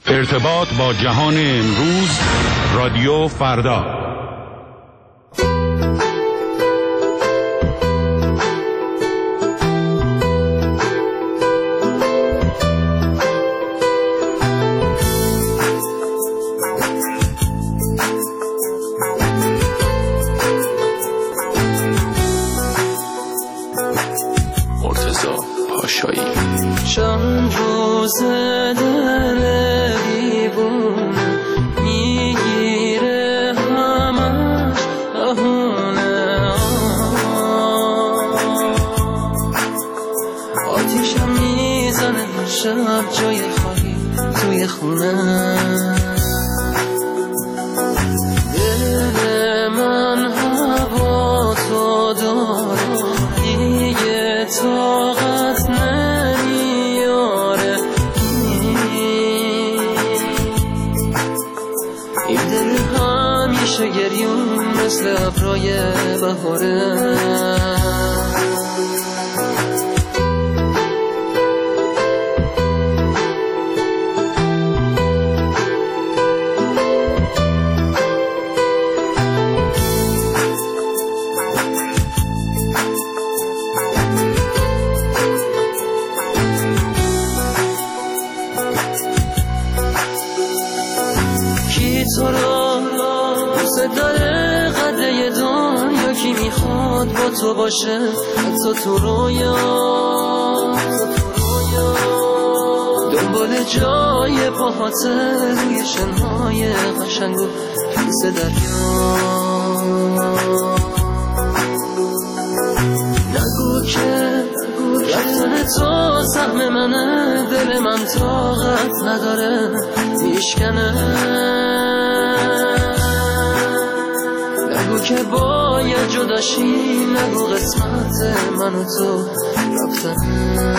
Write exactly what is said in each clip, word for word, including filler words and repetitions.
ارتباط با جهان امروز، رادیو فردا. مرتضی پاشایی. چند روزه در دیوون میگیره همش بهونه، آتیشم میزنه شب جای خالی توی خونه. دل من هوا تو داره دیگه طاقت نمیاره، این دل همیشه گریون مثل ابرای بهاره. تو رو دوست داره قدره دنیا، کی میخواد با تو باشه حتی تو رویا، دنبال جای پاهاته روی شنهای قشنگ و پیس دریا. نگو که رفتن تو سهم منه، دل من طاقت نداره میشکنه. نگو که باید جداشی، نگو قسمت من و تو رفتنه.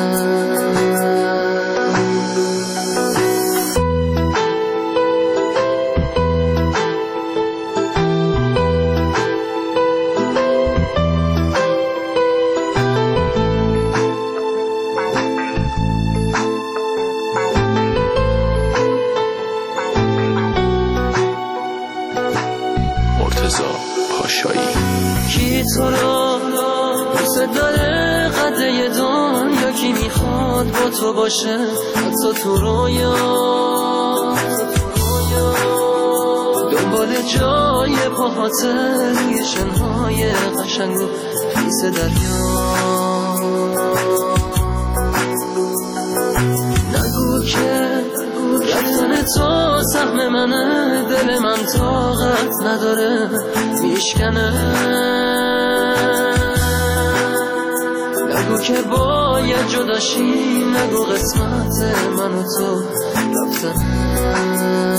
کی تو رو دوست داره قدره دنیا، کی میخواد با تو باشه حتی تو رویا، دنبال جای پاهاته روی شنهای قشنگ و پیس دریا. نگو که رفتن تو سهم منه، دل من طاقت نداره میشکنه. نگو که باید جداشی، نگو قسمت من و تو رفتنه.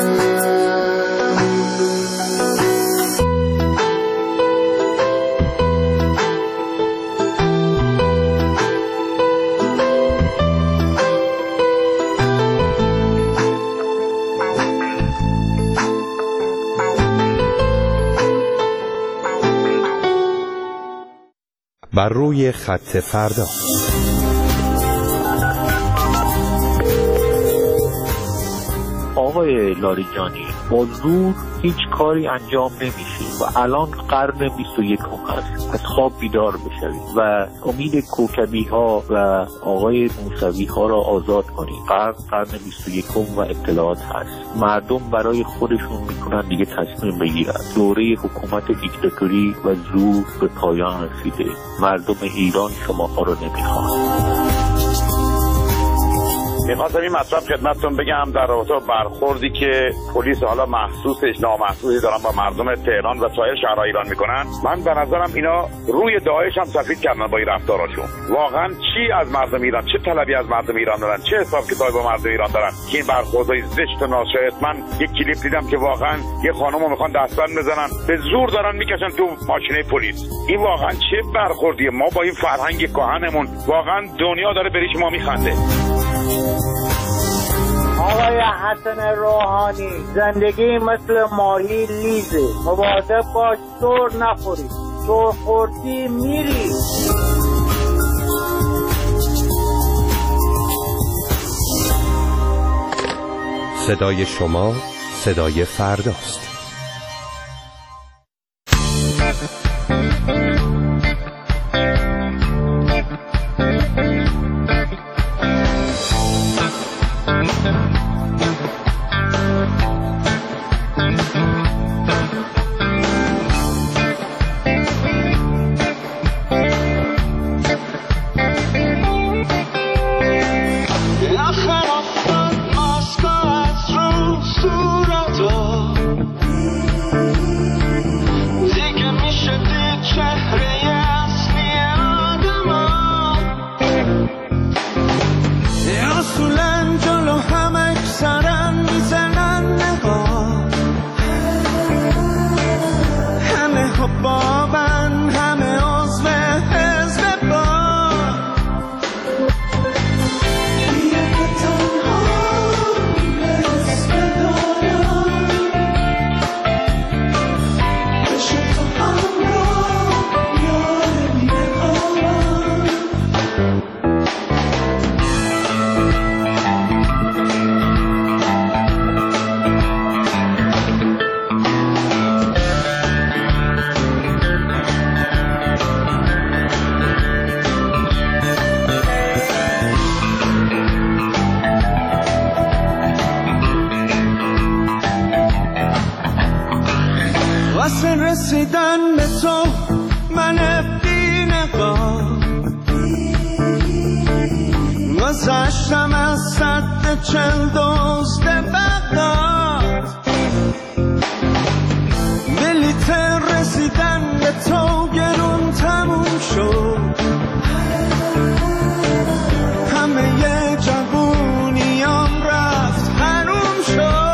بر روی خط فردا. آقای لاریجانی، با زور هیچ کاری انجام نمیشه و الان قرن بیست و یکم هست. از خواب بیدار بشوید و امید کوکبی ها و آقای موسوی ها را آزاد کنید. قرن قرن بیست و یکم و اطلاعات هست. مردم برای خودشون میتونن دیگه تصمیم بگیرن. دوره حکومت دیکتاتوری و زور به پایان رسیده. مردم ایران شماها رو نمیخوان. میخواستم این مطلب خدمتتون بگم در رابطه با برخوردی که پلیس حالا محسوسش نامحسوسی دارن با مردم تهران و سایر شهرهای ایران میکنن. من به نظرم اینا روی داعش هم سفید کردن با این رفتاراشون. واقعا چی از مردم ایران، چه طلبی از مردم ایران دارن، چه حساب کتابی با مردم ایران دارن که این برخوردهای زشت و ناشایست. من یک کلیپ دیدم که واقعا یه خانمو میخوان دستبند بزنن، به زور دارن میکشن تو ماشینه پلیس. این واقعا چه برخوردیه؟ ما با این فرهنگ کهنمون واقعا دنیا داره به ریش ما میخنده. آقای حسن روحانی، زندگی مثل ماهی لیزه، مواظب باش سر نخوری، سر خوردی میری. صدای شما صدای فرداست. رسیدن به تو من بی نگاه گذشتم از سد چل دزد بغداد بلیت رسیدن به تو گرون تموم شد همه ی جوونیام رفت حروم شد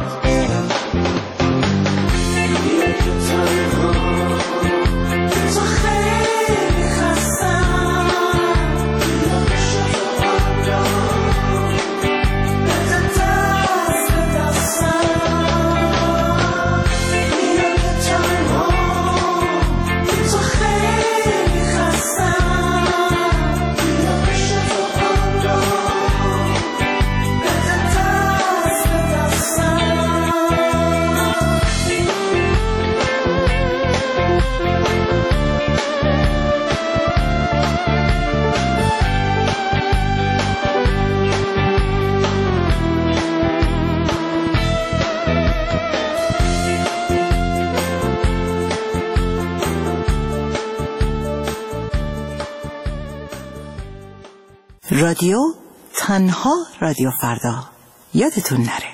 رادیو تنها رادیو فردا، یادتون نره.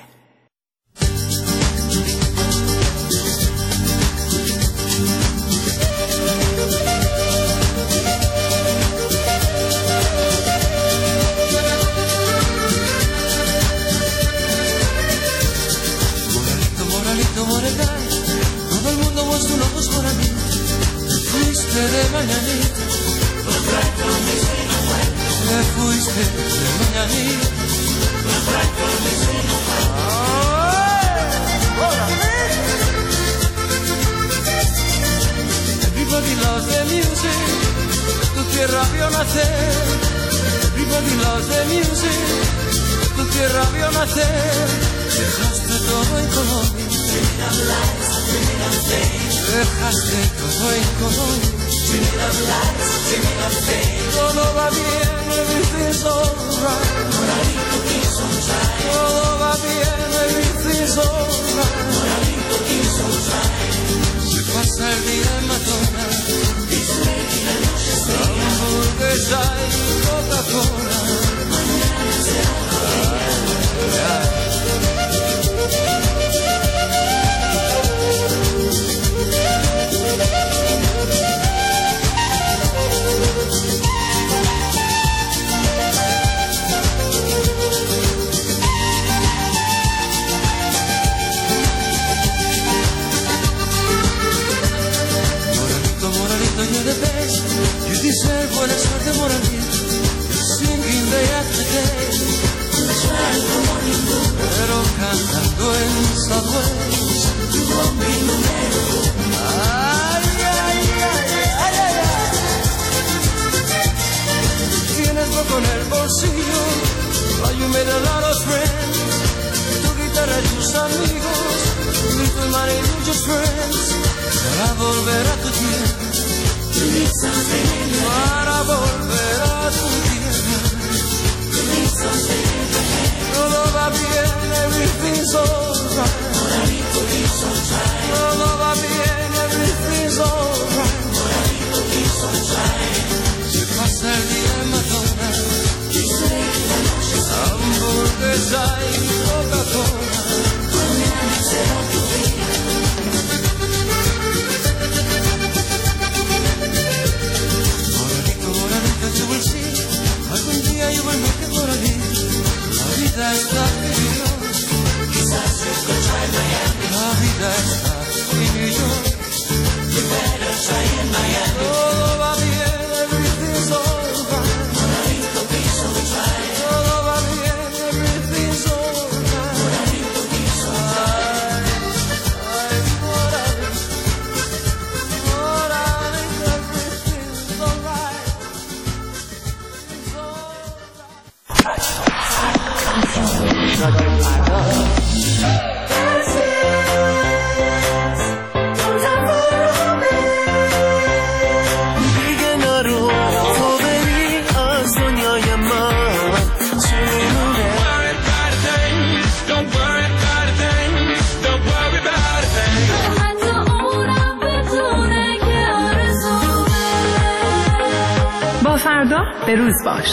Moralito, moralidad, todo el mundo vos tú locos por mí, fuiste de mañanita, te fuiste de mañanita, everybody loves the music, tu tierra vio nacer, everybody loves the music, tu tierra vio nacer, dejaste todo en Colombia, dejaste todo en Colombia, todo va bien, everything's alright, todo va bien, everything's alright, se pasa el día en McDonald's, hamburguesa y Coca-Cola, domani luce friends, sarà volverà tu tiene, sarà volverà tu tiene, todo va bien, everything's alright, todo va bien, everything's alright, se pasa el día en Madonna, hamburguesa y Coca-Cola. Moradito, moradito, you will see, algún día you will make it moradito. La vida está feliz, quizás you could try Miami. La vida está feliz, you better try in Miami. Todo va bien, everything's alright. Moradito, please don't try. Todo va bien, everything's alright. Moradito, please don't try. Ay, moradito, moradito, everything's alright. It's دیگه نرو تو بری از دنیای من چونه با فردا به روز باش.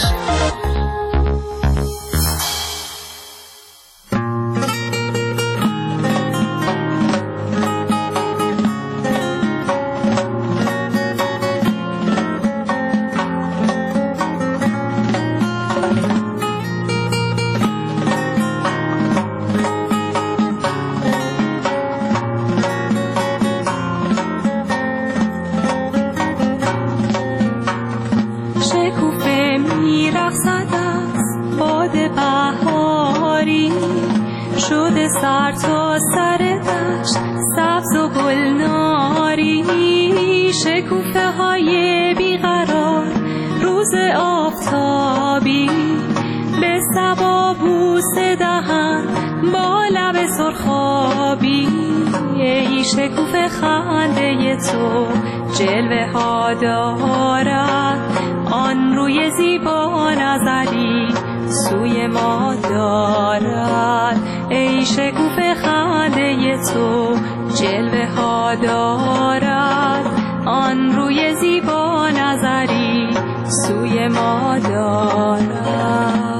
سر تا سر دشت سبز و گلناری، شکوفه های بیقرار روز آفتابی، به صبا بوسه دهن با لب سرخابی، ای شکوفه خنده تو جلوه ها دارد، آن روی زیبا نظری سوی ما دارد، ای شکوفه خنده تو جلوه ها دارد، آن روی زیبا نظری سوی ما دارد.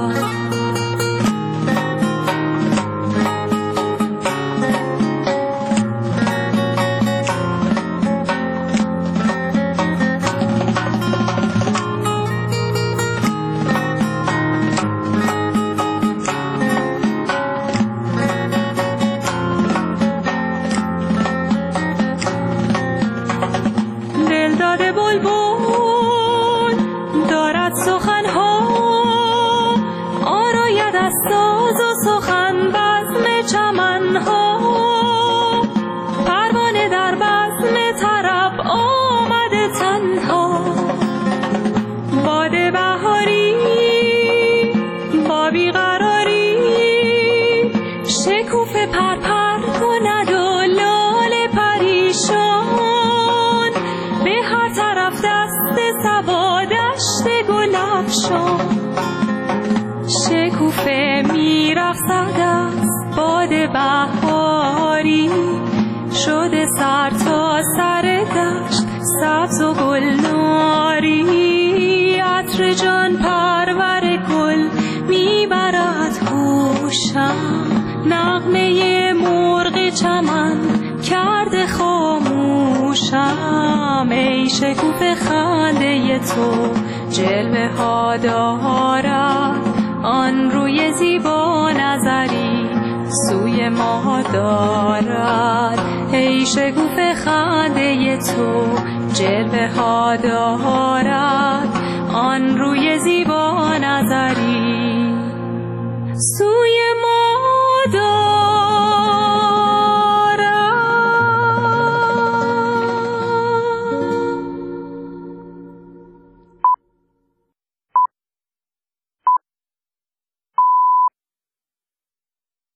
شکوفه میرقصد از باد بهاری، شده سر تا سر دشت سبز و گلناری، عطر جان پرور گل میبرد گوشم، نغمه مرغ چمن کرده خاموشم، ای شکوفه خنده تو جلوه ها دارد، آن روی زیبا نظری سوی ما دارد، ای شکوفه خنده تو جلوه ها دارد، آن روی زیبا نظری سوی